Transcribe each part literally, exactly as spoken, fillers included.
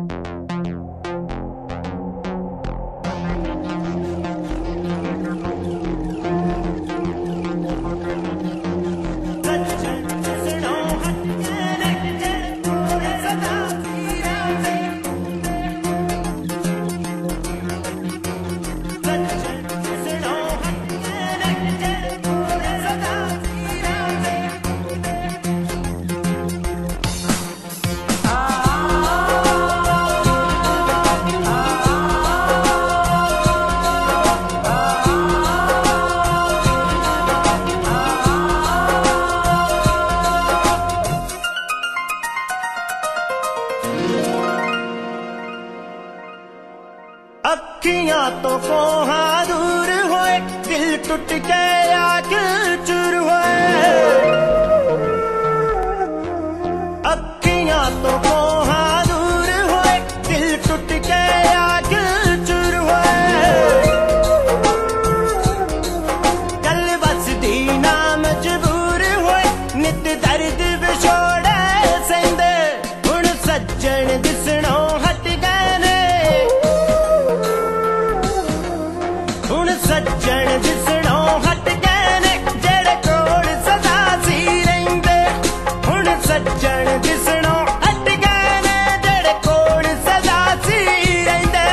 अखियां तो कोहा दूर होए, दिल टूट के आग चूर होए। अखियां तो कोहा दूर होए, दिल टूट के आग चूर होए। गल बसदी ना मजबूर होए, नित दर्द विछोड़े सेंदे। हुण सज्जन दिसणों हट गए ने, हुण सज्जन दिसणों हट गए ने, जेड़े कोल सदा सी रहिंदे। हुण सज्जन दिसणों हट गए ने, जेड़े कोल सदा सी रहिंदे।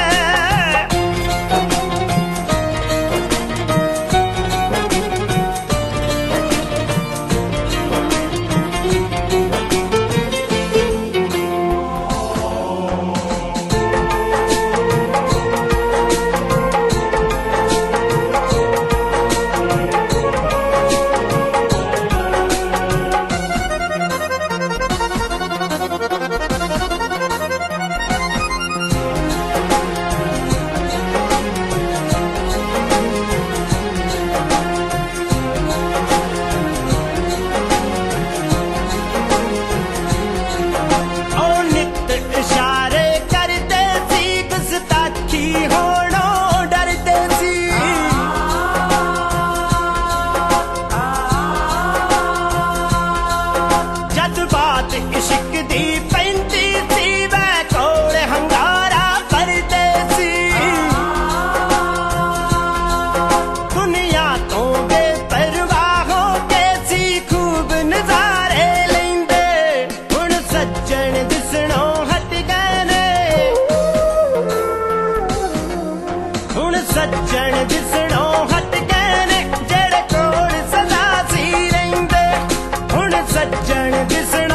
इश्क दी पैंती सी वै कोल हंगारा करदे सी। दुनिया तो बेपरवाह हो के सी खूब नजारे लेंदे। हुण सज्जन दिसणों हट गए ने, हुण सज्जन दिसणों हट गए ने, जेड़े कोल सदा सी रहिंदे। हुण सज्जन दिसणों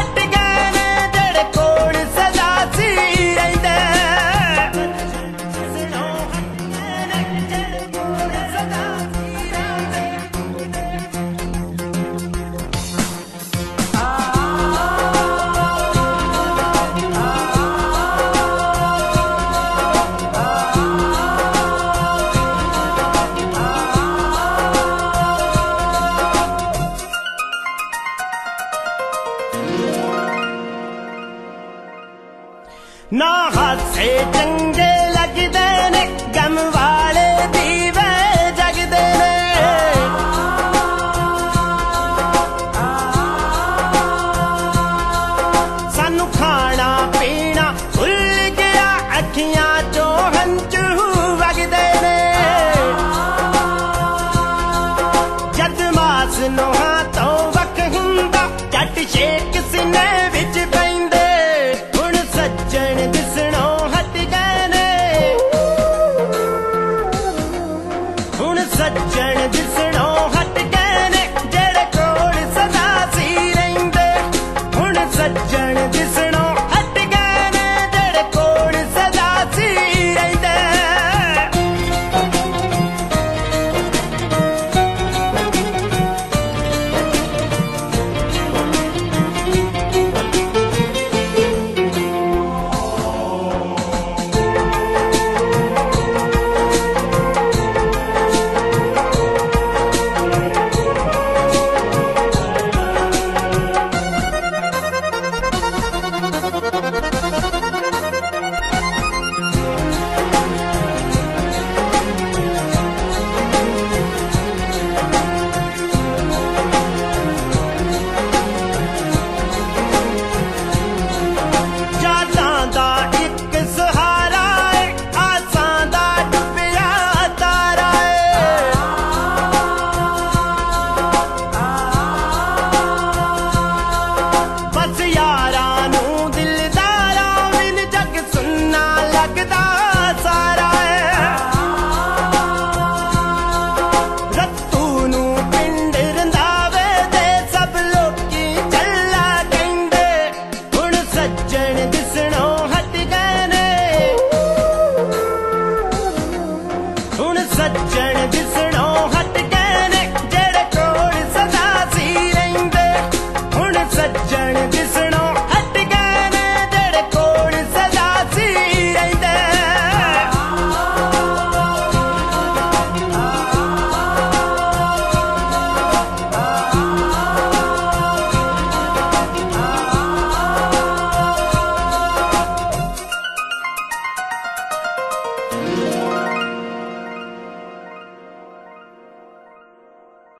ना हासे चंगे लगदे ने, गम वाले दीवे जगदे ने। सानू खाना पीना भुल गया, अखियां चों हंझू वगदे ने। जद मास नोहां तो वख हुंदा, झट शेक सीने विच पैंदे। हुण सज्जन दिसणों हट गए ने,